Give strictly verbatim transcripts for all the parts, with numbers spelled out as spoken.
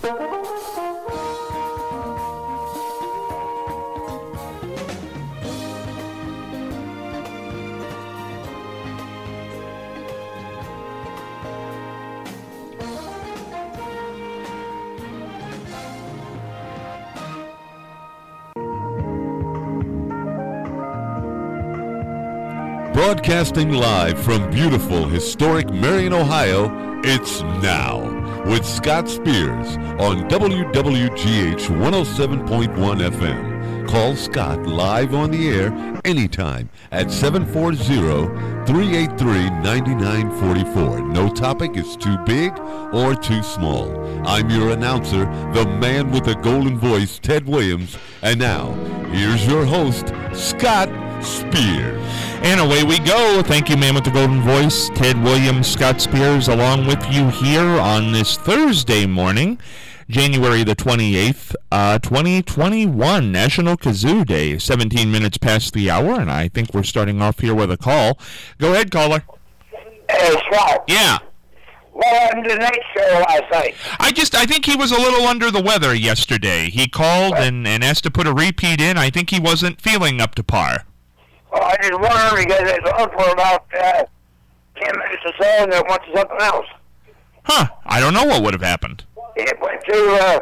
Broadcasting live from beautiful, historic Marion, Ohio, it's Now with Scott Spears on W W G H one oh seven point one F M. Call Scott live on the air anytime at seven four zero, three eight three, nine nine four four. No topic is too big or too small. I'm your announcer, the man with the golden voice, Ted Williams. And now, here's your host, Scott Spears. And away we go. Thank you, man with the golden voice, Ted Williams, Scott Spears, along with you here on this Thursday morning, January the twenty-eighth, uh, twenty twenty-one, National Kazoo Day, seventeen minutes past the hour, and I think we're starting off here with a call. Go ahead, caller. Hey, Scott. Yeah. What happened to Nate's show last night? I just, I think he was a little under the weather yesterday. He called and, and asked to put a repeat in. I think he wasn't feeling up to par. Well, I just wondered because it was on for about uh, ten minutes or so, and then went to something else. Huh. I don't know what would have happened. It went to uh,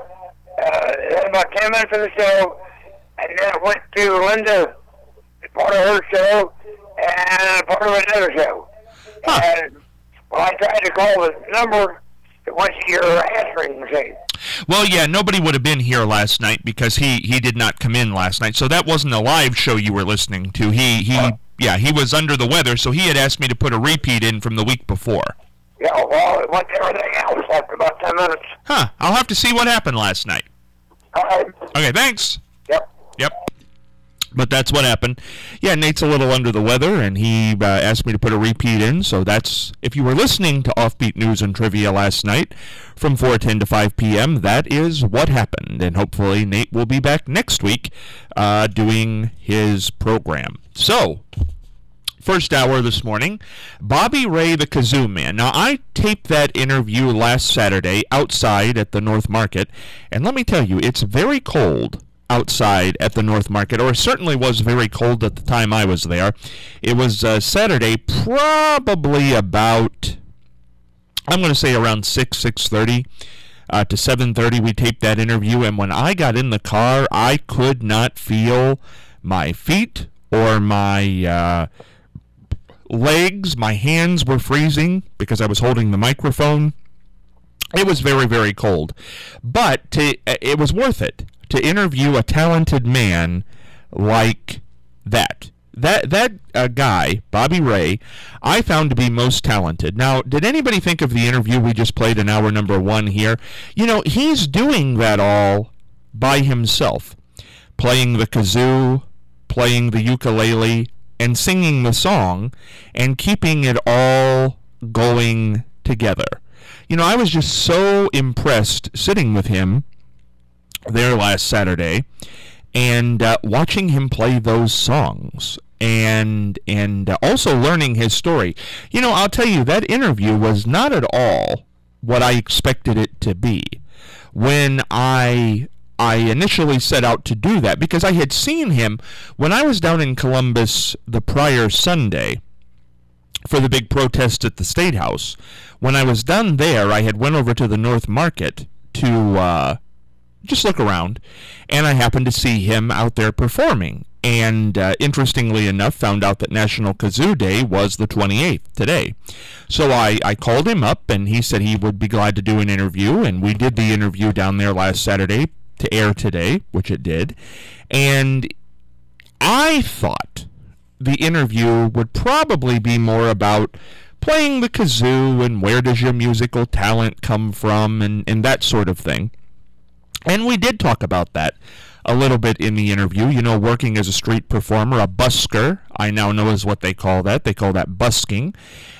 uh, about ten minutes of the show, and then it went to Linda, part of her show, and part of another show. Huh. And when I tried to call the number, it went to your answering machine. Well, yeah, nobody would have been here last night because he, he did not come in last night. So that wasn't a live show you were listening to. He, he uh, yeah, he was under the weather, so he had asked me to put a repeat in from the week before. Yeah, well, it went to everything else after about ten minutes. Huh. I'll have to see what happened last night. All right. Okay, thanks. Yep. Yep. But that's what happened. Yeah, Nate's a little under the weather, and he uh, asked me to put a repeat in. So that's, if you were listening to Offbeat News and Trivia last night from four ten to five p.m., that is what happened. And hopefully Nate will be back next week uh, doing his program. So, first hour this morning, Bobby Ray, the Kazoo Man. Now, I taped that interview last Saturday outside at the North Market, and let me tell you, it's very cold outside at the North Market, or it certainly was very cold at the time I was there. It was uh, Saturday, probably about, I'm going to say around six, six thirty uh, to seven thirty we taped that interview, and when I got in the car, I could not feel my feet or my uh, legs. My hands were freezing because I was holding the microphone. It was very, very cold, but to, it was worth it to interview a talented man like that. That that uh, guy, Bobby Ray, I found to be most talented. Now, did anybody think of the interview we just played in hour number one here? You know, he's doing that all by himself, playing the kazoo, playing the ukulele, and singing the song, and keeping it all going together. You know, I was just so impressed sitting with him there last Saturday and uh, watching him play those songs and and uh, also learning his story. You know, I'll tell you, that interview was not at all what I expected it to be when I I initially set out to do that, because I had seen him when I was down in Columbus the prior Sunday for the big protest at the State House. When I was done there, I had went over to the North Market to uh, just look around, and I happened to see him out there performing. And uh, interestingly enough, found out that National Kazoo Day was the twenty-eighth today. So I, I called him up, and he said he would be glad to do an interview, and we did the interview down there last Saturday to air today, which it did. And I thought the interview would probably be more about playing the kazoo and where does your musical talent come from and, and that sort of thing. And we did talk about that a little bit in the interview. You know, working as a street performer, a busker, I now know is what they call that. They call that busking.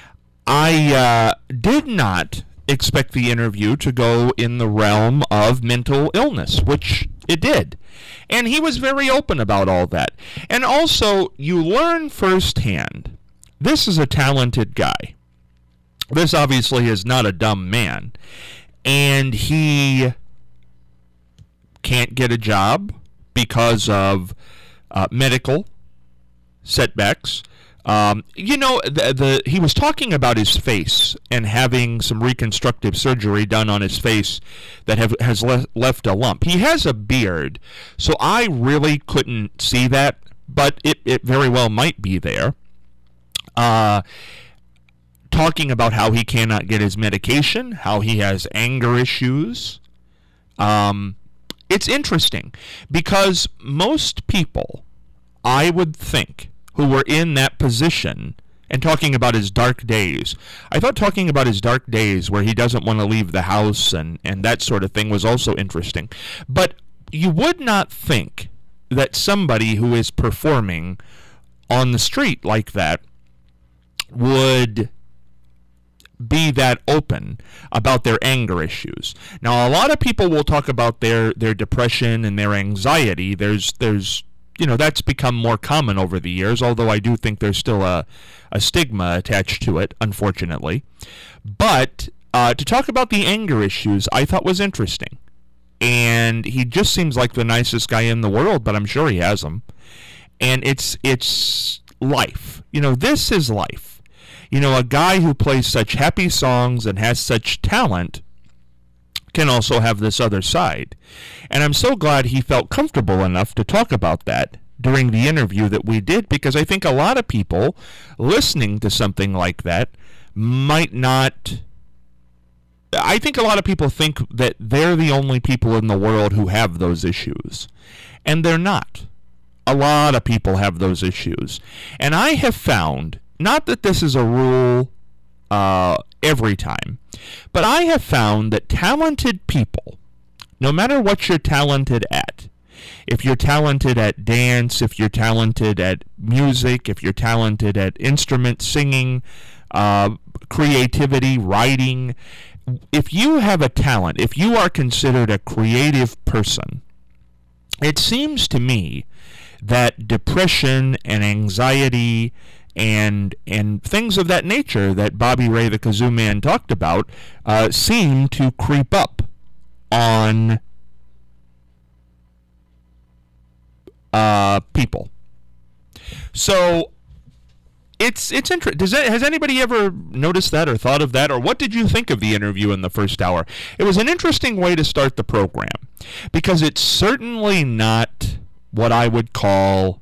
I uh, did not expect the interview to go in the realm of mental illness, which it did. And he was very open about all that. And also, you learn firsthand, this is a talented guy. This obviously is not a dumb man. And he can't get a job because of uh, medical setbacks. Um, you know, the, the he was talking about his face and having some reconstructive surgery done on his face that have, has le- left a lump. He has a beard, so I really couldn't see that, but it, it very well might be there. Uh, talking about how he cannot get his medication, how he has anger issues. Um, it's interesting because most people, I would think, who were in that position, and talking about his dark days, I thought talking about his dark days where he doesn't want to leave the house and, and that sort of thing was also interesting. But you would not think that somebody who is performing on the street like that would be that open about their anger issues. Now, a lot of people will talk about their, their depression and their anxiety. There's, there's, you know, that's become more common over the years, although I do think there's still a, a stigma attached to it, unfortunately. But uh, to talk about the anger issues, I thought was interesting. And he just seems like the nicest guy in the world, but I'm sure he has them. And it's it's life. You know, this is life. You know, a guy who plays such happy songs and has such talent can also have this other side. And I'm so glad he felt comfortable enough to talk about that during the interview that we did, because I think a lot of people listening to something like that might not... I think a lot of people think that they're the only people in the world who have those issues. And they're not. A lot of people have those issues. And I have found, not that this is a rule uh, every time, but I have found that talented people, no matter what you're talented at, if you're talented at dance, if you're talented at music, if you're talented at instrument singing, uh, creativity, writing, if you have a talent, if you are considered a creative person, it seems to me that depression and anxiety and and things of that nature that Bobby Ray the Kazoo Man talked about uh, seem to creep up on uh, people. So it's it's interesting. Does that, has anybody ever noticed that or thought of that, or what did you think of the interview in the first hour? It was an interesting way to start the program because it's certainly not what I would call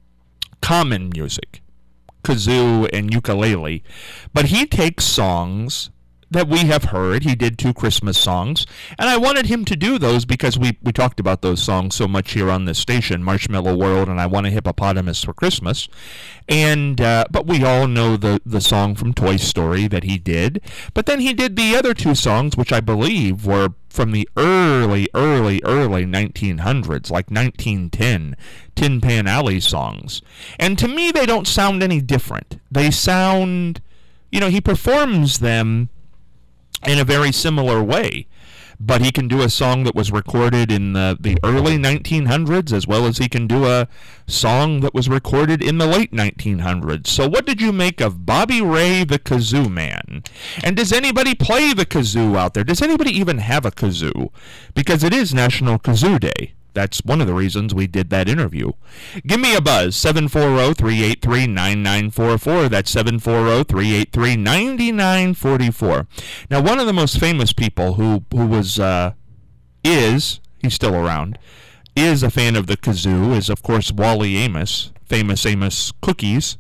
common music, kazoo and ukulele, but he takes songs that we have heard. He did two Christmas songs, and I wanted him to do those because we, we talked about those songs so much here on this station, Marshmallow World and I Want a Hippopotamus for Christmas. And uh, but we all know the, the song from Toy Story that he did. But then he did the other two songs, which I believe were from the early, early, early nineteen hundreds, like nineteen ten, Tin Pan Alley songs. And to me, they don't sound any different. They sound, you know, he performs them in a very similar way, but he can do a song that was recorded in the, the early nineteen hundreds as well as he can do a song that was recorded in the late nineteen hundreds. So what did you make of Bobby Ray the Kazoo Man? And does anybody play the kazoo out there? Does anybody even have a kazoo? Because it is National Kazoo Day. That's one of the reasons we did that interview. Give me a buzz, seven four zero, three eight three, nine nine four four. That's seven four zero, three eight three, nine nine four four. Now, one of the most famous people who, who was, uh, is, he's still around, is a fan of the kazoo is, of course, Wally Amos, famous Amos Cookies.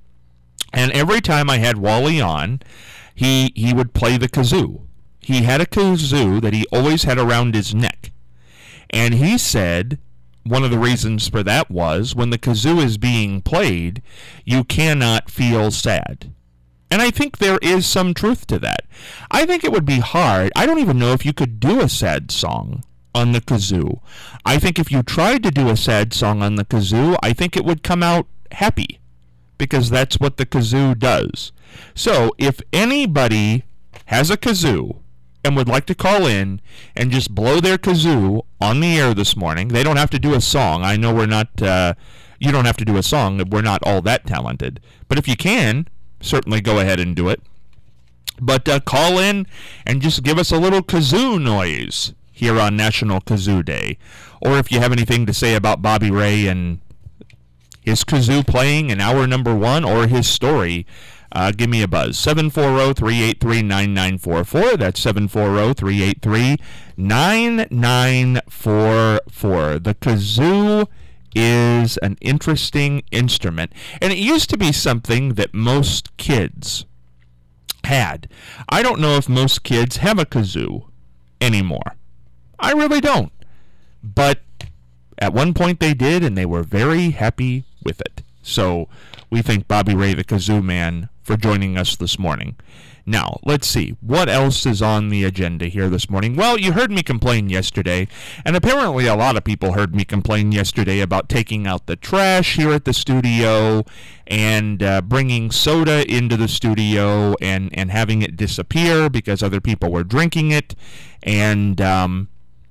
And every time I had Wally on, he, he would play the kazoo. He had a kazoo that he always had around his neck. And he said one of the reasons for that was when the kazoo is being played, you cannot feel sad. And I think there is some truth to that. I think it would be hard. I don't even know if you could do a sad song on the kazoo. I think if you tried to do a sad song on the kazoo, I think it would come out happy, because that's what the kazoo does. So if anybody has a kazoo and would like to call in and just blow their kazoo on the air this morning, they don't have to do a song. I know we're not, uh, you don't have to do a song. We're not all that talented. But if you can, certainly go ahead and do it. But uh, call in and just give us a little kazoo noise. here on National Kazoo Day. Or if you have anything to say about Bobby Ray and his kazoo playing in hour number one or his story, uh, give me a buzz. seven four zero, three eight three, nine nine four four. That's seven four zero, three eight three, nine nine four four. The kazoo is an interesting instrument, and it used to be something that most kids had. I don't know if most kids have a kazoo anymore. I really don't. But at one point they did, and they were very happy with it. So we thank Bobby Ray, the Kazoo Man, for joining us this morning. Now, let's see. What else is on the agenda here this morning? Well, you heard me complain yesterday, and apparently a lot of people heard me complain yesterday about taking out the trash here at the studio and uh, bringing soda into the studio and, and having it disappear because other people were drinking it, and um,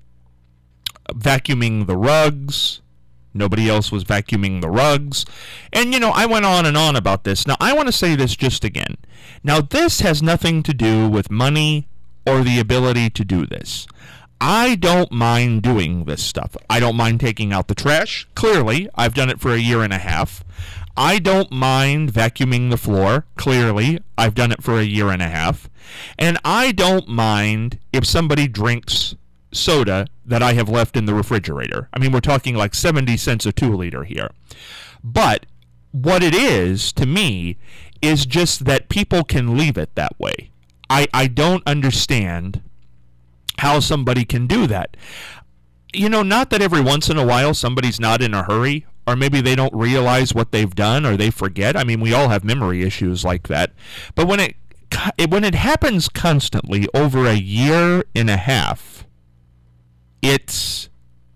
vacuuming the rugs. Nobody else was vacuuming the rugs. And, you know, I went on and on about this. Now, I want to say this just again. Now, this has nothing to do with money or the ability to do this. I don't mind doing this stuff. I don't mind taking out the trash. Clearly, I've done it for a year and a half. I don't mind vacuuming the floor. Clearly, I've done it for a year and a half. And I don't mind if somebody drinks soda that I have left in the refrigerator. I mean, we're talking like seventy cents a two liter here. But what it is, to me, is just that people can leave it that way. I, I don't understand how somebody can do that. You know, not that every once in a while somebody's not in a hurry, or maybe they don't realize what they've done, or they forget. I mean, we all have memory issues like that. But when it, when it happens constantly over a year and a half, it's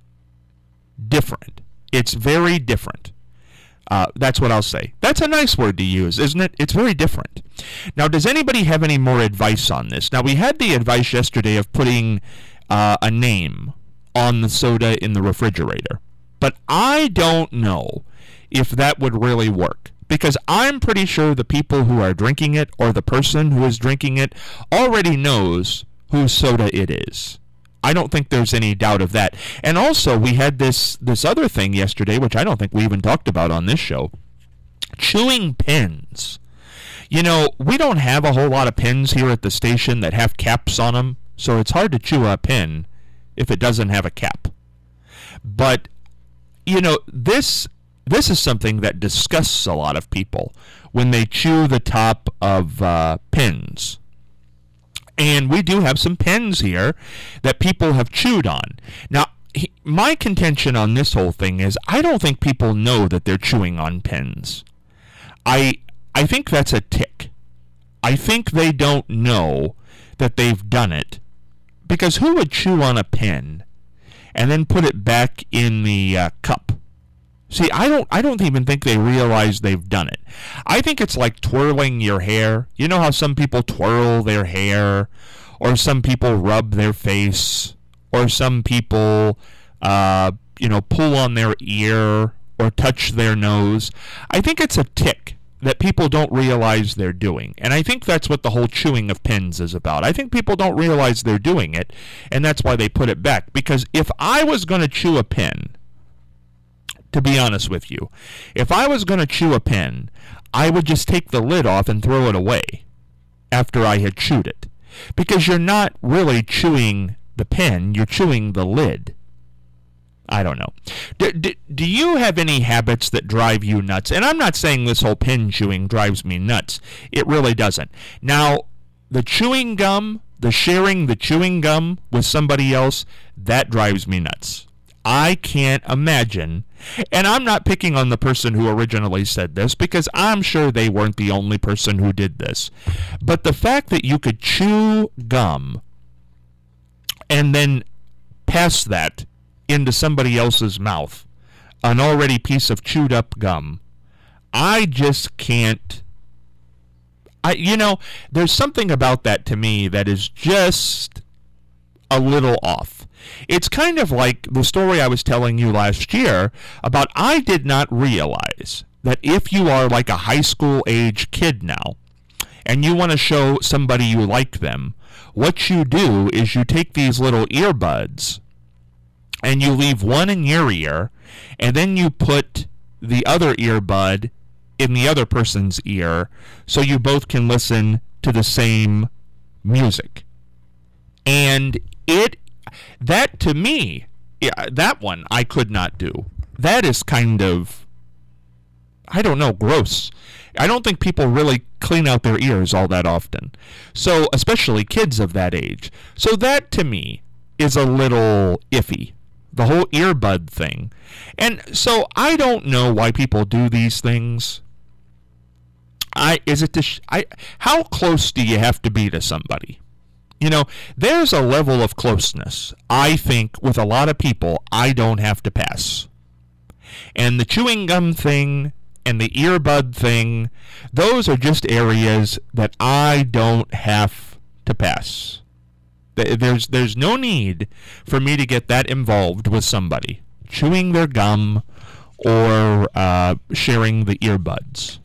different. It's very different. Uh, that's what I'll say. That's a nice word to use, isn't it? It's very different. Now, does anybody have any more advice on this? Now, we had the advice yesterday of putting uh, a name on the soda in the refrigerator. But I don't know if that would really work, because I'm pretty sure the people who are drinking it, or the person who is drinking it, already knows whose soda it is. I don't think there's any doubt of that. And also, we had this this other thing yesterday, which I don't think we even talked about on this show. Chewing pens. You know, we don't have a whole lot of pens here at the station that have caps on them, so it's hard to chew a pen if it doesn't have a cap. But, you know, this this is something that disgusts a lot of people when they chew the top of uh, pens. And we do have some pens here that people have chewed on. Now, he, my contention on this whole thing is I don't think people know that they're chewing on pens. I I think that's a tick. I think they don't know that they've done it. Because who would chew on a pen and then put it back in the uh, cup? See, I don't I don't even think they realize they've done it. I think it's like twirling your hair. You know how some people twirl their hair, or some people rub their face, or some people, uh, you know, pull on their ear or touch their nose. I think it's a tick that people don't realize they're doing. And I think that's what the whole chewing of pens is about. I think people don't realize they're doing it, and that's why they put it back. Because if I was going to chew a pen, to be honest with you, if I was going to chew a pen, I would just take the lid off and throw it away after I had chewed it. Because you're not really chewing the pen, you're chewing the lid. I don't know. Do, do, do you have any habits that drive you nuts? And I'm not saying this whole pen chewing drives me nuts. It really doesn't. Now, the chewing gum, the sharing the chewing gum with somebody else, that drives me nuts. I can't imagine, and I'm not picking on the person who originally said this, because I'm sure they weren't the only person who did this. But the fact that you could chew gum and then pass that into somebody else's mouth, an already piece of chewed up gum, I just can't. I, you know, there's something about that to me that is just a little off. It's kind of like the story I was telling you last year about I did not realize that if you are like a high school age kid now and you want to show somebody you like them, what you do is you take these little earbuds and you leave one in your ear, and then you put the other earbud in the other person's ear so you both can listen to the same music. And it, that to me, yeah, that one I could not do. That is kind of, I don't know, gross. I don't think people really clean out their ears all that often. So, especially kids of that age. So that to me is a little iffy. The whole earbud thing. And so I don't know why people do these things. I is it to sh- I how close do you have to be to somebody? You know, there's a level of closeness, I think, with a lot of people I don't have to pass. And the chewing gum thing and the earbud thing, those are just areas that I don't have to pass. There's there's no need for me to get that involved with somebody chewing their gum or uh, sharing the earbuds.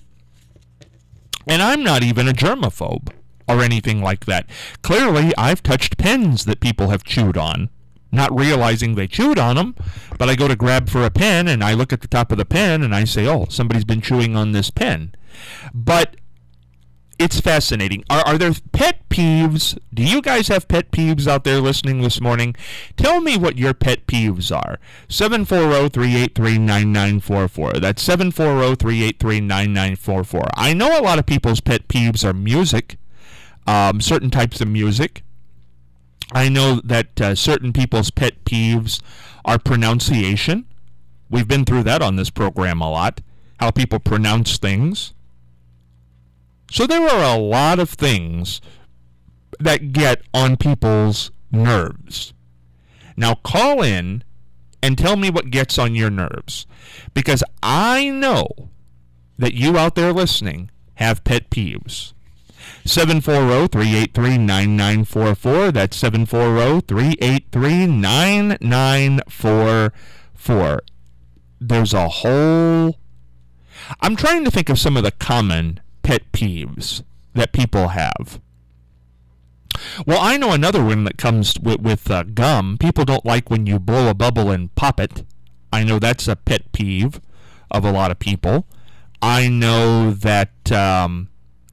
And I'm not even a germaphobe or anything like that. Clearly, I've touched pens that people have chewed on, not realizing they chewed on them, but I go to grab for a pen and I look at the top of the pen and I say, oh, somebody's been chewing on this pen. But it's fascinating. Are, are there pet peeves? Do you guys have pet peeves out there listening this morning? Tell me what your pet peeves are. seven four zero, three eight three, nine nine four four. That's seven four zero, three eight three, nine nine four four. I know a lot of people's pet peeves are music, um, certain types of music. I know that uh, certain people's pet peeves are pronunciation. We've been through that on this program a lot, how people pronounce things. So there are a lot of things that get on people's nerves. Now call in and tell me what gets on your nerves, because I know that you out there listening have pet peeves. seven four zero, three eight three, nine nine four four. That's seven four zero, three eight three, nine nine four four. There's a whole... I'm trying to think of some of the common pet peeves that people have. Well, I know another one that comes with, with uh, gum. People don't like when you blow a bubble and pop it. I know that's a pet peeve of a lot of people. I know that, um,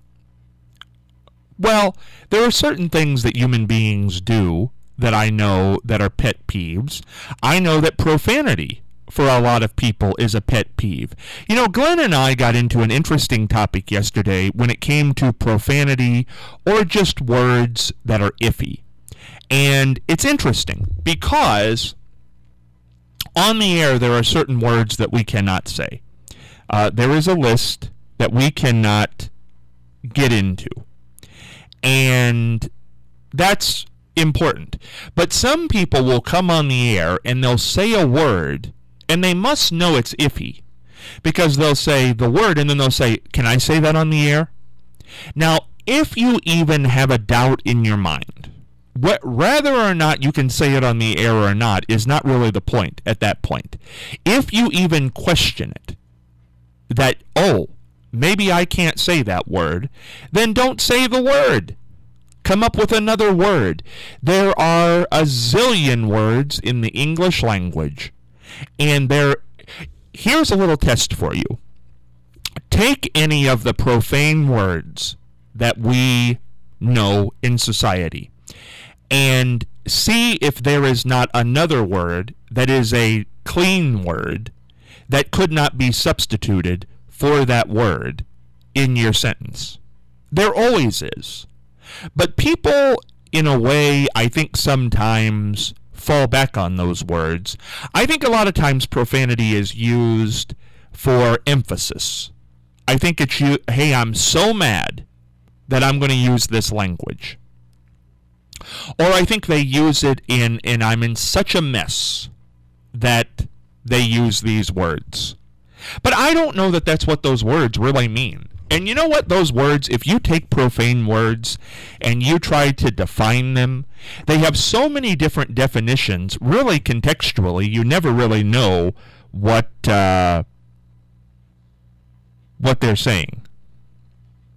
well, there are certain things that human beings do that I know that are pet peeves. I know that profanity for a lot of people is a pet peeve. You know, Glenn and I got into an interesting topic yesterday when it came to profanity or just words that are iffy. And it's interesting because on the air there are certain words that we cannot say. Uh, there is a list that we cannot get into. And that's important. But some people will come on the air and they'll say a word and they must know it's iffy, because they'll say the word and then they'll say, can I say that on the air? Now, if you even have a doubt in your mind, what, whether or not you can say it on the air or not is not really the point at that point. If you even question it, that, oh, maybe I can't say that word, then don't say the word. Come up with another word. There are a zillion words in the English language. And there, here's a little test for you. Take any of the profane words that we know in society and see if there is not another word that is a clean word that could not be substituted for that word in your sentence. There always is. But people, in a way, I think sometimes fall back on those words. I think a lot of times profanity is used for emphasis. I think it's, you, hey, I'm so mad that I'm going to use this language. Or I think they use it in, and I'm in such a mess that they use these words. But I don't know that that's what those words really mean. And you know what? Those words, if you take profane words and you try to define them, they have so many different definitions. Really, contextually, you never really know what uh, what they're saying.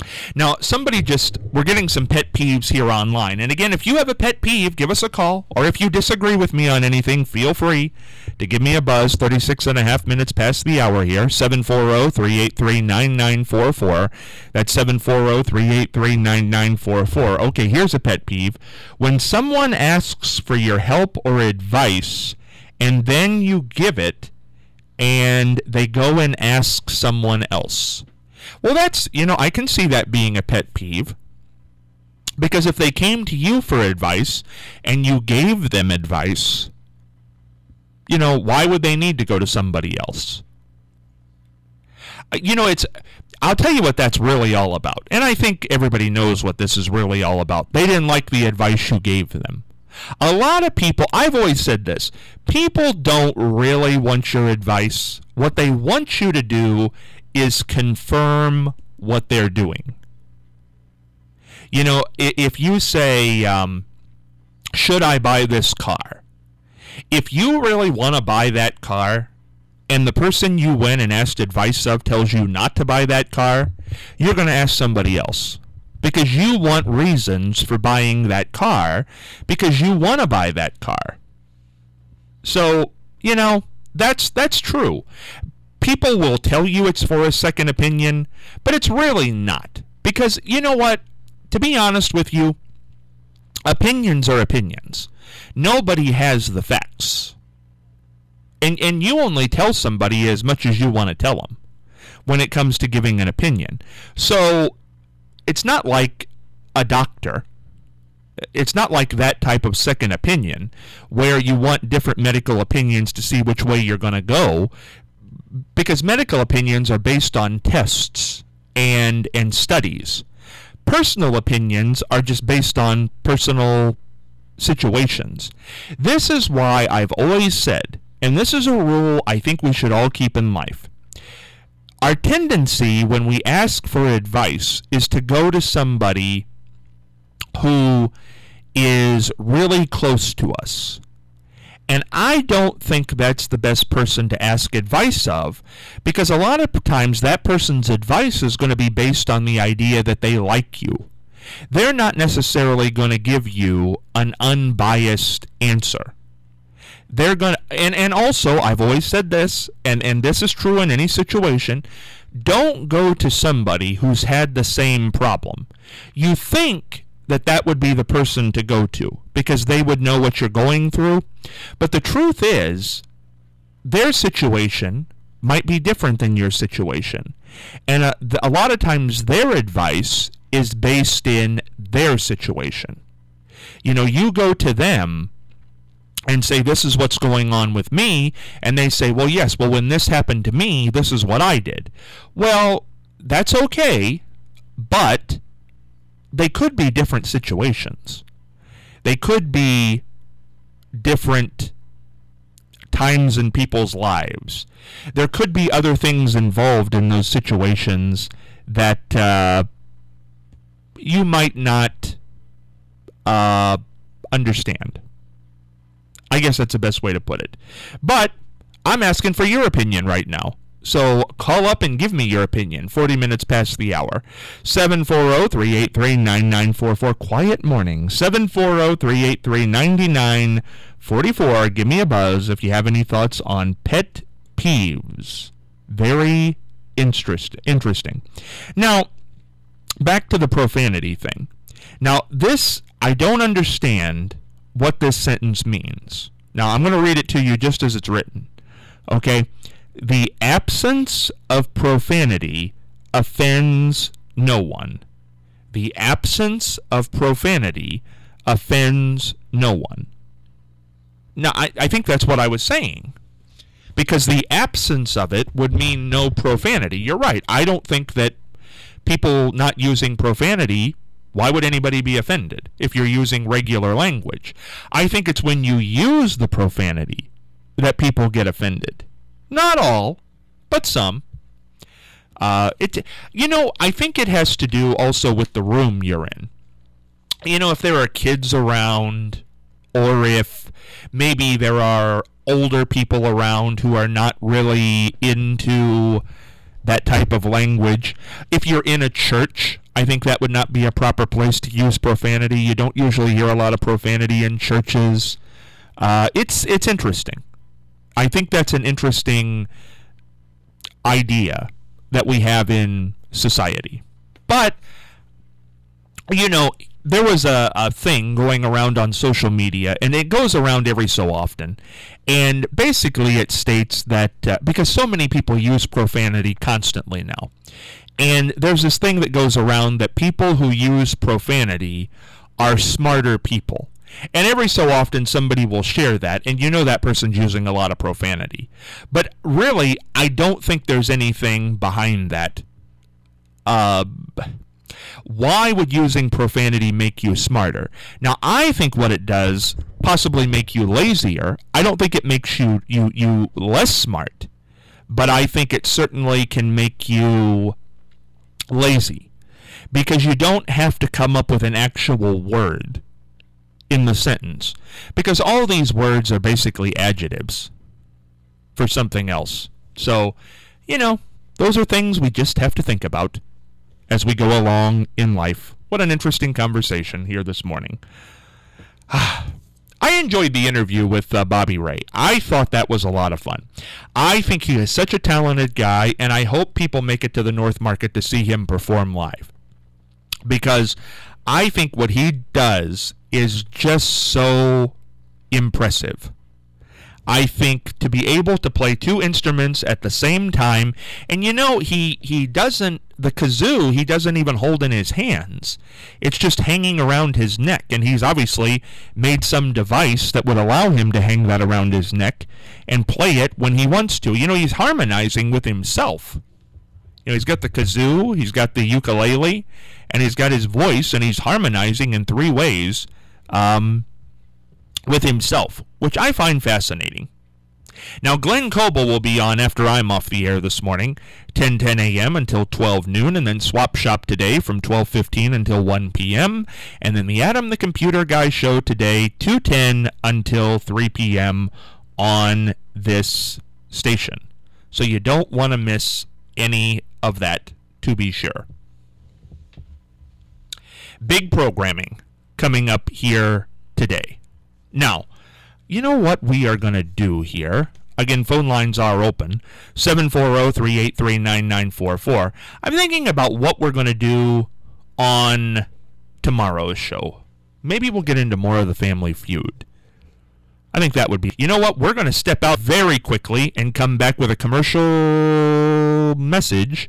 Now, somebody just, we're getting some pet peeves here online. And again, if you have a pet peeve, give us a call. Or if you disagree with me on anything, feel free to give me a buzz. thirty-six and a half minutes past the hour here. seven four zero, three eight three, nine nine four four. That's seven four zero, three eight three, nine nine four four. Okay, here's a pet peeve. When someone asks for your help or advice, and then you give it, and they go and ask someone else. Well, that's, you know, I can see that being a pet peeve. Because if they came to you for advice and you gave them advice, you know, why would they need to go to somebody else? You know, it's, I'll tell you what that's really all about. And I think everybody knows what this is really all about. They didn't like the advice you gave them. A lot of people, I've always said this, people don't really want your advice. What they want you to do is confirm what they're doing. You know, if you say, um, should I buy this car? If you really want to buy that car, and the person you went and asked advice of tells you not to buy that car, you're going to ask somebody else. Because you want reasons for buying that car, because you want to buy that car. So, you know, that's that's true. People will tell you it's for a second opinion, but it's really not. Because, you know what? To be honest with you, opinions are opinions. Nobody has the facts. And and you only tell somebody as much as you want to tell them when it comes to giving an opinion. So, it's not like a doctor. It's not like that type of second opinion where you want different medical opinions to see which way you're going to go. Because medical opinions are based on tests and and studies. Personal opinions are just based on personal situations. This is why I've always said, and this is a rule I think we should all keep in life. Our tendency when we ask for advice is to go to somebody who is really close to us. And I don't think that's the best person to ask advice of, because a lot of times that person's advice is going to be based on the idea that they like you. They're not necessarily going to give you an unbiased answer. They're going to, and, and also, I've always said this, and, and this is true in any situation, don't go to somebody who's had the same problem. You think that that would be the person to go to because they would know what you're going through. But the truth is, their situation might be different than your situation. And a, a lot of times their advice is based in their situation. You know, you go to them and say, this is what's going on with me, and they say, well, yes, well, when this happened to me, this is what I did. Well, that's okay, but they could be different situations. They could be different times in people's lives. There could be other things involved in those situations that uh, you might not uh, understand. I guess that's the best way to put it. But I'm asking for your opinion right now. So call up and give me your opinion. forty minutes past the hour. seven four zero, three eight three, nine nine four four. Quiet morning. seven four zero, three eight three, nine nine four four. Give me a buzz if you have any thoughts on pet peeves. Very interest, interesting. Now, back to the profanity thing. Now, this, I don't understand what this sentence means. Now, I'm going to read it to you just as it's written. Okay? The absence of profanity offends no one. The absence of profanity offends no one. Now, I, I think that's what I was saying. Because the absence of it would mean no profanity. You're right. I don't think that people not using profanity, why would anybody be offended if you're using regular language? I think it's when you use the profanity that people get offended. Not all, but some. Uh, it, you know, I think it has to do also with the room you're in. You know, if there are kids around, or if maybe there are older people around who are not really into that type of language. If you're in a church, I think that would not be a proper place to use profanity. You don't usually hear a lot of profanity in churches. Uh, it's it's interesting. I think that's an interesting idea that we have in society. But, you know, there was a, a thing going around on social media, and it goes around every so often. And basically it states that, uh, because so many people use profanity constantly now, and there's this thing that goes around that people who use profanity are smarter people. And every so often somebody will share that, and you know that person's using a lot of profanity. But really, I don't think there's anything behind that. Uh, why would using profanity make you smarter? Now, I think what it does possibly make you lazier. I don't think it makes you, you, you less smart, but I think it certainly can make you lazy, because you don't have to come up with an actual word in the sentence, because all these words are basically adjectives for something else. So, you know, those are things we just have to think about as we go along in life. What an interesting conversation here this morning. I enjoyed the interview with uh, Bobby Ray. I thought that was a lot of fun. I think he is such a talented guy, and I hope people make it to the North Market to see him perform live, because I think what he does is just so impressive. I think to be able to play two instruments at the same time, and you know, he, he doesn't, the kazoo, he doesn't even hold in his hands. It's just hanging around his neck, and he's obviously made some device that would allow him to hang that around his neck and play it when he wants to. You know, he's harmonizing with himself. You know, he's got the kazoo, he's got the ukulele, and he's got his voice, and he's harmonizing in three ways um, with himself, which I find fascinating. Now, Glenn Coble will be on after I'm off the air this morning, ten ten a.m. until twelve noon, and then Swap Shop today from twelve fifteen until one p.m., and then the Adam the Computer Guy show today, two ten until three p.m. on this station. So you don't want to miss any of that, to be sure. Big programming coming up here today. Now, you know what we are going to do here? Again, phone lines are open, seven four zero, three eight three, nine nine four four. I'm thinking about what we're going to do on tomorrow's show. Maybe we'll get into more of the Family Feud. I think that would be... You know what? We're going to step out very quickly and come back with a commercial message,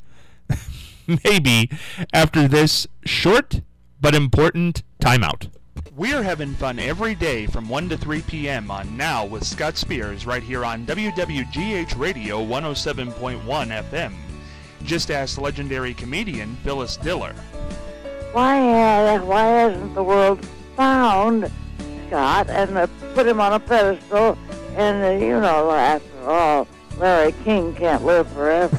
maybe after this short but important timeout. We're having fun every day from one to three p.m. on Now with Scott Spears right here on W W G H Radio one oh seven point one F M. Just ask legendary comedian Phyllis Diller. Why, uh, why hasn't the world found Scott and uh, put him on a pedestal? And, uh, you know, after all, Larry King can't live forever.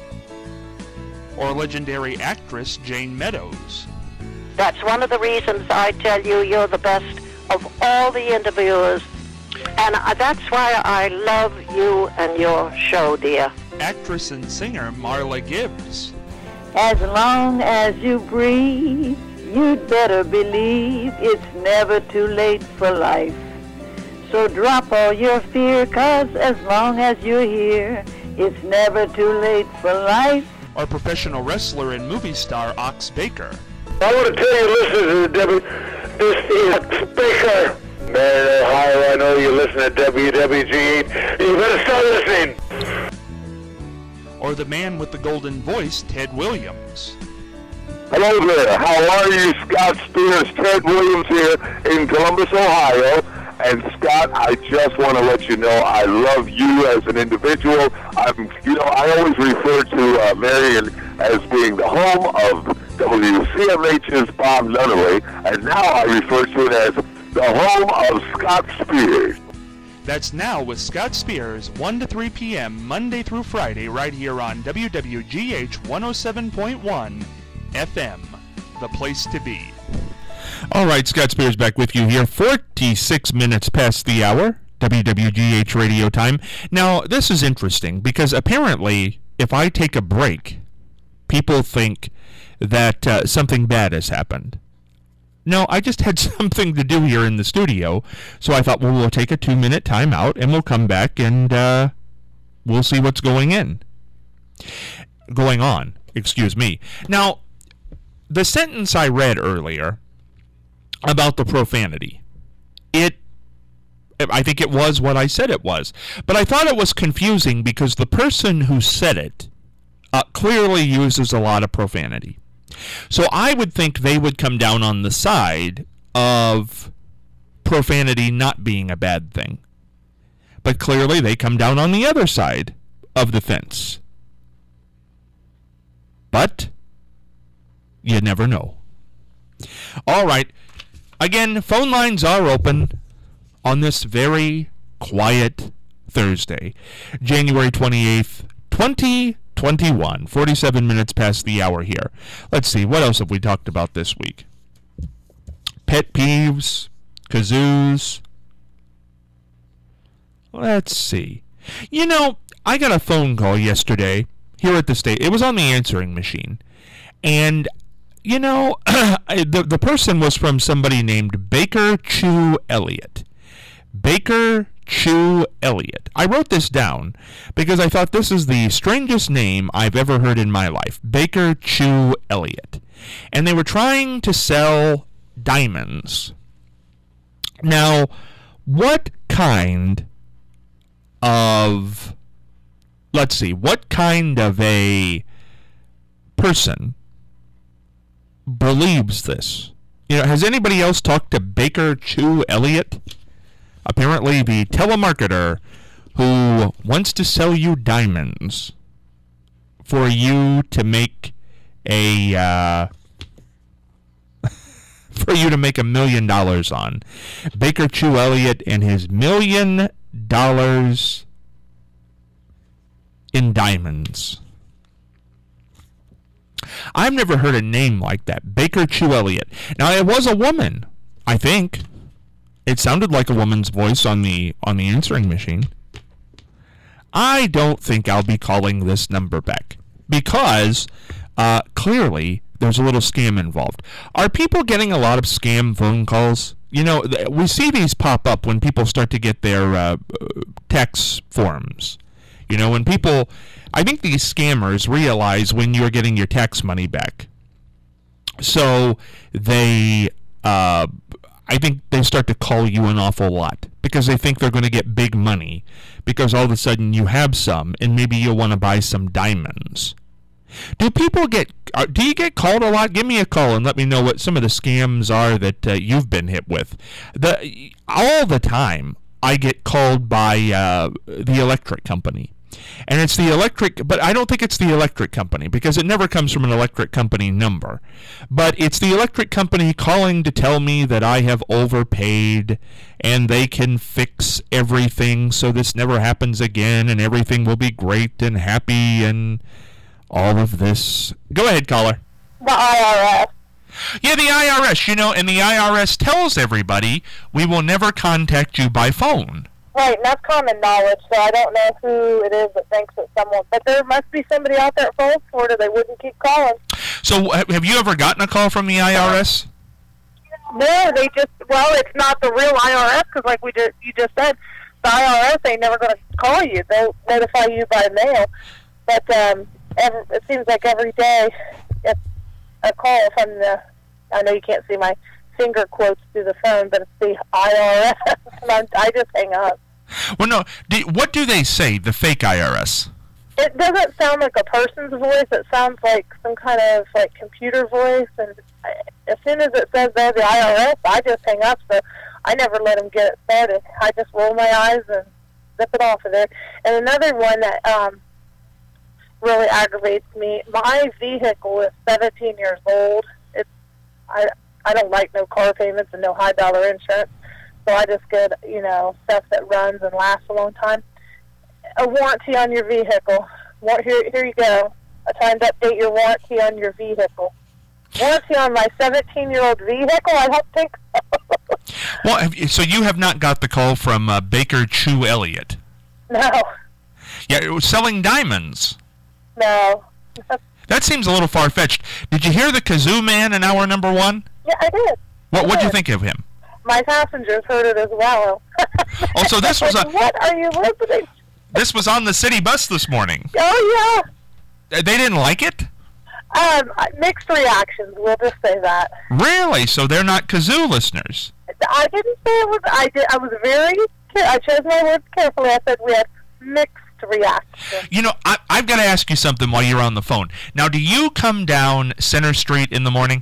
Or legendary actress Jane Meadows. That's one of the reasons I tell you you're the best of all the interviewers. And I, that's why I love you and your show, dear. Actress and singer Marla Gibbs. As long as you breathe, you'd better believe it's never too late for life. So drop all your fear, 'cause as long as you're here, it's never too late for life. Or professional wrestler and movie star Ox Baker. I want to tell you, listeners of the W, this is Baker. Man, Ohio, I know you listen to W W G H. You better start listening. Or the man with the golden voice, Ted Williams. Hello there. How are you? Scott Spears, Ted Williams here in Columbus, Ohio. And Scott, I just want to let you know I love you as an individual. I'm, you know, I always refer to uh, Marion as being the home of W C M H's Bob Nunnery, and now I refer to it as the home of Scott Spears. That's Now with Scott Spears, one to three p.m. Monday through Friday, right here on W W G H one oh seven point one F M, the place to be. All right, Scott Spears back with you here, forty-six minutes past the hour, W W G H radio time. Now, this is interesting because apparently if I take a break, people think that uh, something bad has happened. No, I just had something to do here in the studio, so I thought, well, we'll take a two-minute time out, and we'll come back, and uh, we'll see what's going in. Going on, excuse me. Now, the sentence I read earlier about the profanity, it, I think it was what I said it was, but I thought it was confusing because the person who said it uh, clearly uses a lot of profanity. So I would think they would come down on the side of profanity not being a bad thing. But clearly they come down on the other side of the fence. But you never know. All right. Again, phone lines are open on this very quiet Thursday, January twenty-eighth, twenty twenty-one, forty-seven minutes past the hour here. Let's see, what else have we talked about this week? Pet peeves, kazoos. Let's see. You know, I got a phone call yesterday here at the state. It was on the answering machine. And, you know, the, the person was from somebody named Baker Chew Elliott. Baker Chew Elliott. I wrote this down because I thought this is the strangest name I've ever heard in my life. Baker Chew Elliott. And they were trying to sell diamonds. Now, what kind of, let's see, what kind of a person believes this? You know, has anybody else talked to Baker Chew Elliott? Apparently the telemarketer who wants to sell you diamonds for you to make a uh, for you to make a million dollars on. Baker Chew Elliott and his million dollars in diamonds. I've never heard a name like that. Baker Chew Elliott. Now it was a woman, I think. It sounded like a woman's voice on the on the answering machine. I don't think I'll be calling this number back because uh, clearly there's a little scam involved. Are people getting a lot of scam phone calls? You know, th- we see these pop up when people start to get their uh, tax forms. You know, when people, I think these scammers realize when you're getting your tax money back. So they... Uh, I think they start to call you an awful lot because they think they're going to get big money because all of a sudden you have some and maybe you'll want to buy some diamonds. Do people get, do you get called a lot? Give me a call and let me know what some of the scams are that uh, you've been hit with. The all the time I get called by uh, the electric company. And it's the electric, but I don't think it's the electric company because it never comes from an electric company number. But it's the electric company calling to tell me that I have overpaid and they can fix everything so this never happens again and everything will be great and happy and all of this. Go ahead, caller. The I R S. Yeah, the I R S, you know, and the I R S tells everybody we will never contact you by phone. Right, and that's common knowledge, so I don't know who it is that thinks it's someone. But there must be somebody out there that falls for it or they wouldn't keep calling. So have you ever gotten a call from the I R S? No, they just, well, it's not the real I R S because like we just, you just said, the I R S ain't never going to call you. They'll notify you by mail. But um, every, it seems like every day it's a call from the, I know you can't see my finger quotes through the phone, but it's the I R S, and I'm, I just hang up. Well, no. Do, what do they say, the fake I R S? It doesn't sound like a person's voice. It sounds like some kind of like computer voice. And I, as soon as it says they're the I R S, I just hang up. So I never let them get it started. I just roll my eyes and zip it off of there. And another one that um, really aggravates me. My vehicle is seventeen years old. It's I I don't like no car payments and no high dollar insurance. So I just get, you know, stuff that runs and lasts a long time. A warranty on your vehicle. Here, here you go. A time to update your warranty on your vehicle. Warranty on my seventeen-year-old vehicle? I don't think so. Well, have you, so you have not got the call from uh, Baker Chew Elliott? No. Yeah, it was selling diamonds. No. That seems a little far-fetched. Did you hear the Kazoo Man in hour number one? Yeah, I did. What What'd you think of him? My passengers heard it as well. Oh, so this was like, a... What are you listening? This was on the city bus this morning. Oh, yeah. They didn't like it? Um, mixed reactions, we'll just say that. Really? So they're not Kazoo listeners? I didn't say it was... I, did, I was very... I chose my words carefully. I said we had mixed reactions. You know, I, I've got to ask you something while you're on the phone. Now, do you come down Center Street in the morning?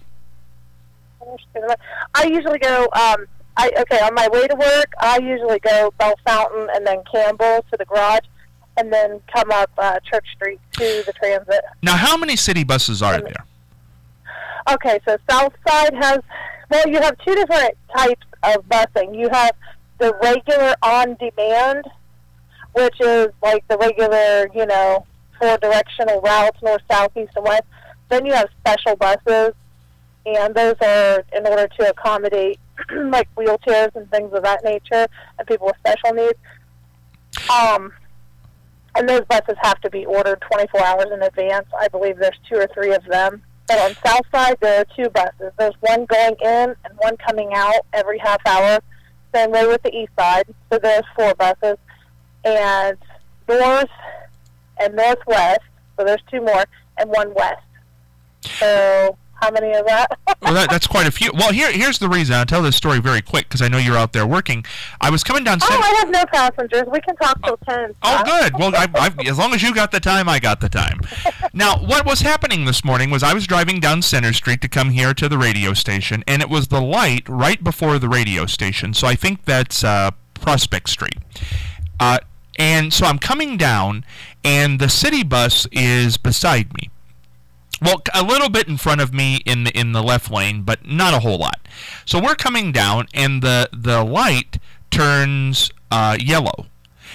I usually go... Um, I okay, on my way to work, I usually go Bell Fountain and then Campbell to the garage, and then come up uh, Church Street to the transit. Now, how many city buses are there? Okay, so South Side has, well, you have two different types of busing. You have the regular on-demand, which is like the regular, you know, four-directional routes, north, south, east, and west. Then you have special buses, and those are in order to accommodate like wheelchairs and things of that nature, and people with special needs. Um, and those buses have to be ordered twenty-four hours in advance. I believe there's two or three of them. But on South Side, there are two buses. There's one going in and one coming out every half hour. Same way with the East Side. So there's four buses. And North and Northwest, so there's two more, and one West. So... how many is that? Well, that, that's quite a few. Well, here, here's the reason. I'll tell this story very quick because I know you're out there working. I was coming down... Oh, Center- I have no passengers. We can talk till ten. Oh, good. Well, I, I, as long as you got the time, I got the time. Now, what was happening this morning was I was driving down Center Street to come here to the radio station, and it was the light right before the radio station. So I think that's uh, Prospect Street. Uh, and so I'm coming down, and the city bus is beside me. Well, a little bit in front of me in the in the left lane, but not a whole lot. So we're coming down, and the the light turns uh, yellow.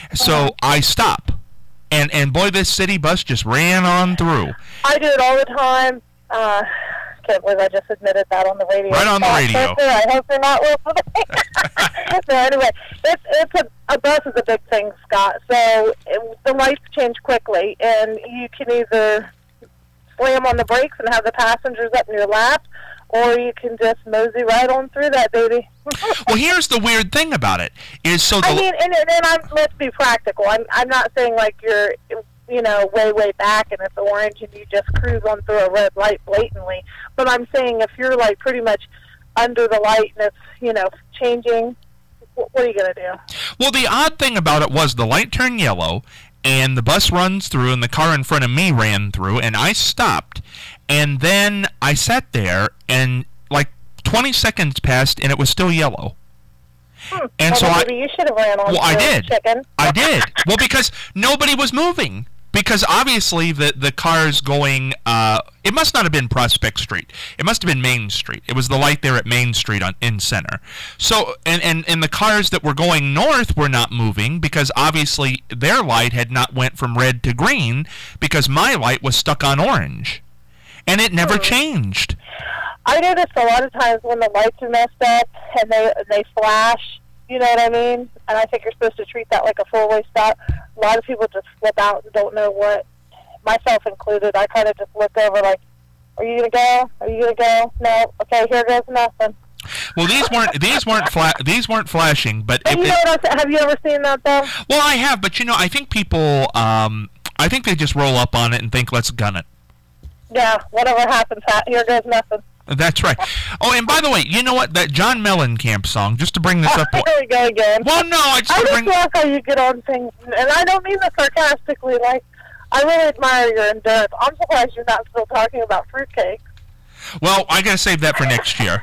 So I stop, and and boy, this city bus just ran on through. I do it all the time. Uh, can't believe I just admitted that on the radio. Right on the radio. I hope you're not listening. So anyway, it's it's a a bus is a big thing, Scott. So it, the lights change quickly, and you can either slam on the brakes and have the passengers up in your lap, or you can just mosey right on through that, baby. Well, here's the weird thing about it is so. The I mean, and, and I'm, let's be practical. I'm I'm not saying like you're, you know, way way back and it's orange and you just cruise on through a red light blatantly. But I'm saying if you're like pretty much under the light and it's, you know, changing, what are you gonna do? Well, the odd thing about it was the light turned yellow, and the bus runs through, and the car in front of me ran through, and I stopped, and then I sat there, and like twenty seconds passed, and it was still yellow. Hmm. And well, so maybe I, you should have ran on. Well, I did. Chicken. I did. Well, because nobody was moving. Because obviously the the car's going. Uh, it must not have been Prospect Street. It must have been Main Street. It was the light there at Main Street on in Center. So and, and and the cars that were going north were not moving because obviously their light had not went from red to green because my light was stuck on orange, and it never hmm. changed. I noticed a lot of times when the lights are messed up and they they flash. You know what I mean? And I think you're supposed to treat that like a four-way stop. A lot of people just flip out and don't know what, myself included. I kind of just look over like, are you going to go? Are you going to go? No. Okay, here goes nothing. Well, these weren't these weren't fla- these weren't flashing, but But it, you know it, what I'm saying? Have you ever seen that, though? well, I have, but you know, I think people, um, I think they just roll up on it and think, let's gun it. Yeah, whatever happens, ha- here goes nothing. That's right. Oh, and by the way, you know what? That John Mellencamp song, just to bring this up. Here we go again. Well, no, I just I want to just bring... love how you get on things, and I don't mean that sarcastically. Like, I really admire your endurance. I'm surprised you're not still talking about fruitcake. Well, I got to save that for next year.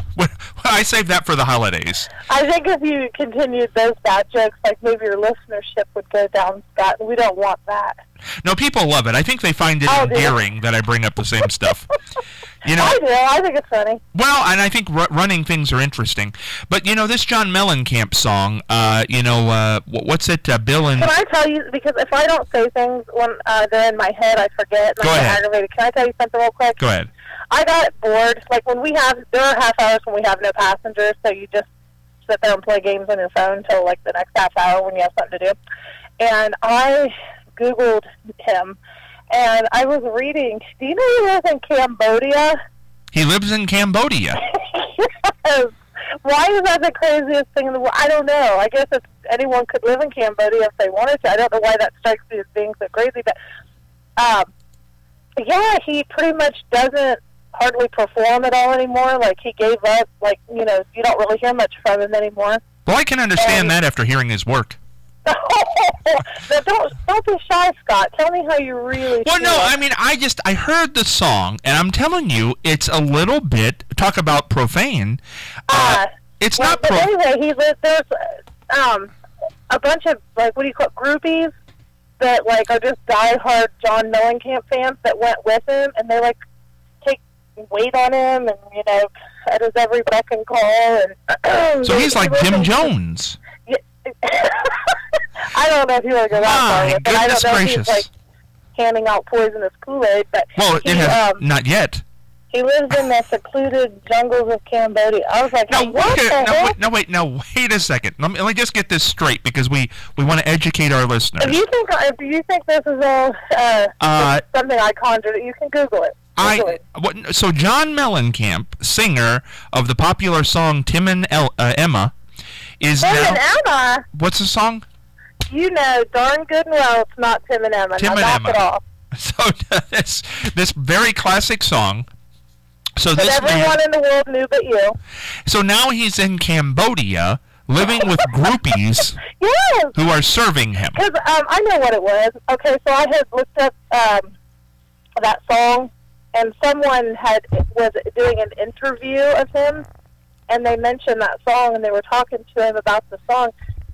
I saved that for the holidays. I think if you continued those bad jokes, like maybe your listenership would go down, Scott, and we don't want that. No, people love it. I think they find it Oh, endearing dear. that I bring up the same stuff. You know, I do. I think it's funny. well, and I think r- running things are interesting. But, you know, this John Mellencamp song, uh, you know, uh, what's it, uh, Bill and... Can I tell you, because if I don't say things when uh, they're in my head, I forget, and Go I get ahead. aggravated. Can I tell you something real quick? Go ahead. I got bored. Like, when we have, there are half hours when we have no passengers, so you just sit there and play games on your phone until, like, the next half hour when you have something to do. And I Googled him, And I was reading, do you know he lives in Cambodia? He lives in Cambodia. Yes. Why is that the craziest thing in the world? I don't know. I guess if anyone could live in Cambodia if they wanted to. I don't know why that strikes me as being so crazy. But, um, yeah, he pretty much doesn't hardly perform at all anymore. Like, he gave up. Like, you know, you don't really hear much from him anymore. Well, I can understand and, that after hearing his work. Now, don't don't be shy, Scott. Tell me how you really well, feel. no, I mean, I just, I heard the song, and I'm telling you, it's a little bit, talk about profane. Uh, uh, it's well, not but profane. anyway, he lives, there's um, a bunch of, like, what do you call it, groupies that, like, are just diehard John Mellencamp fans that went with him, and they, like, take weight on him, and, you know, at his every beck and call. And so he's like Jim Jones. Yeah. I don't know if he would go that far with it. I don't know gracious. if he's, like, handing out poisonous Kool-Aid, but well, he, it has, um, not yet. He lives in the secluded jungles of Cambodia. I was like, no, hey, what wait, the no, heck? wait, no, wait, no, wait a second. Let me, let me just get this straight because we, we want to educate our listeners. If you think if you think this is all uh, uh, something I conjured, you can Google it. Google I it. what, so John Mellencamp, singer of the popular song Tim and El, uh, Emma, is Tim now. and Emma. What's the song? You know darn good and well it's not Tim and Emma. Tim now, and knock Emma. It off. So this this very classic song. So But this everyone man, in the world knew but you. So now he's in Cambodia, living with groupies Yes. who are serving him. Because um, I know what it was. Okay, so I had looked up um, that song, and someone had was doing an interview of him, and they mentioned that song, and they were talking to him about the song,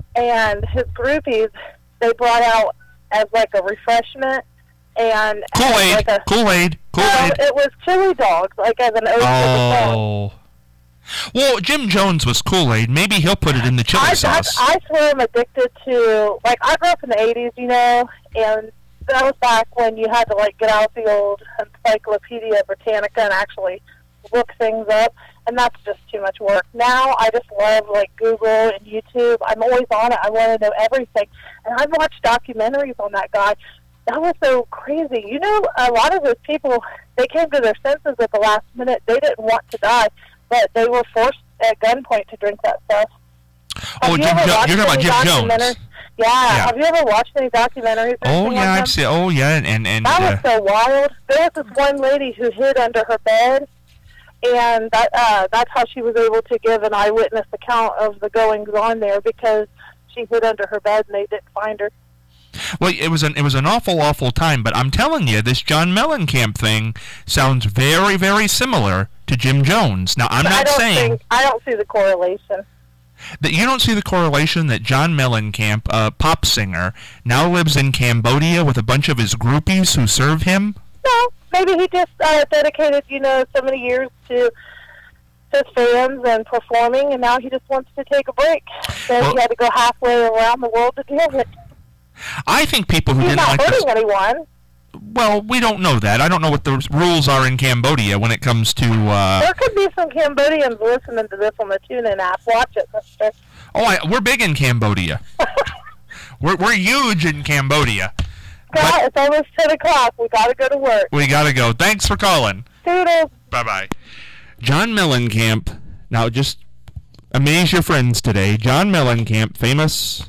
and his groupies, they brought out as like a refreshment, and Kool-Aid, like a, Kool-Aid, Kool-Aid. No, it was chili dogs, like as an ode to the song. Oh. Well, Jim Jones was Kool-Aid. Maybe he'll put it in the chili I, sauce. I, I swear I'm addicted to, like, I grew up in the eighties, you know, and that was back when you had to, like, get out the old Encyclopedia Britannica and actually look things up, and that's just too much work. Now I just love, like, Google and YouTube. I'm always on it. I want to know everything. And I've watched documentaries on that guy. That was so crazy. You know, a lot of those people, they came to their senses at the last minute. They didn't want to die, but they were forced at gunpoint to drink that stuff. Oh, Have you Jim ever jo- watched you're talking any about Jim documentaries? Jones. Yeah. Yeah. Have you ever watched any documentaries? or Oh anything yeah, like I've that? seen. Oh yeah, and and That uh, was so wild. There was this one lady who hid under her bed, and that uh, that's how she was able to give an eyewitness account of the goings on there, because she hid under her bed and they didn't find her. well, it was an it was an awful, awful time. But I'm telling you, this John Mellencamp thing sounds very, very similar to Jim Jones. Now, I'm But I not don't saying think, I don't see the correlation. that you don't see the correlation that John Mellencamp, a pop singer, now lives in Cambodia with a bunch of his groupies who serve him. No, maybe he just uh, dedicated, you know, so many years to his fans and performing, and now he just wants to take a break. So Well- he had to go halfway around the world to do it. I think people who He's didn't not like hurting this. anyone. Well, we don't know that. I don't know what the rules are in Cambodia when it comes to. Uh, There could be some Cambodians listening to this on the TuneIn app. Watch it, mister. oh, I, we're big in Cambodia. we're we're huge in Cambodia. God, it's almost ten o'clock. We got to go to work. We gotta go. Thanks for calling. Toodles. Bye bye. John Mellencamp. Now, just amaze your friends today. John Mellencamp, famous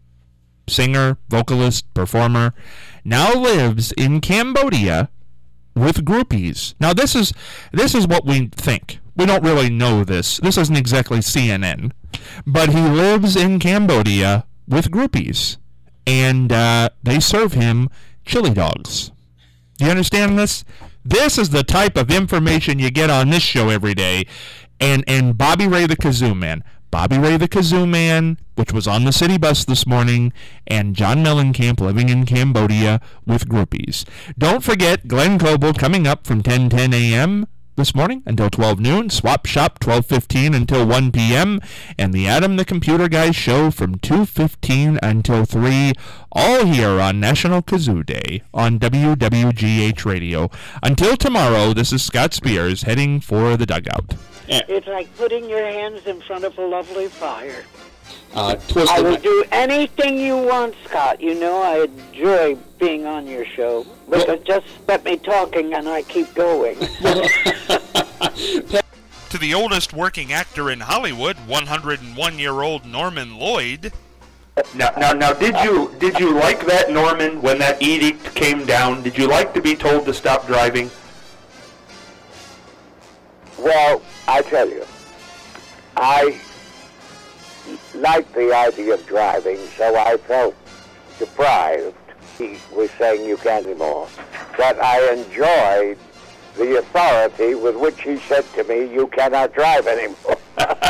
singer, vocalist, performer, now lives in Cambodia with groupies. Now, this is this is what we think. We don't really know this. This isn't exactly C N N, but he lives in Cambodia with groupies, and uh, they serve him chili dogs. Do you understand this? This is the type of information you get on this show every day. And and Bobby Ray the Kazoo Man. Bobby Ray the Kazoo Man, which was on the city bus this morning, and John Mellencamp living in Cambodia with groupies. Don't forget Glenn Coble coming up from ten ten a.m. this morning until twelve noon, Swap Shop twelve fifteen until one p.m., and the Adam the Computer Guy show from two fifteen until three, all here on National Kazoo Day on W W G H Radio. Until tomorrow, this is Scott Spears heading for the dugout. It's like putting your hands in front of a lovely fire. Uh, twisted I will my- do anything you want, Scott. You know I enjoy being on your show. But Well- just let me talking and I keep going. To the oldest working actor in Hollywood, one hundred one-year-old Norman Lloyd. Now, now, now, did you did you like that, Norman, when that edict came down? Did you like to be told to stop driving? Well, I tell you, I like the idea of driving, so I felt deprived. He was saying you can't anymore. But I enjoyed the authority with which he said to me, you cannot drive anymore.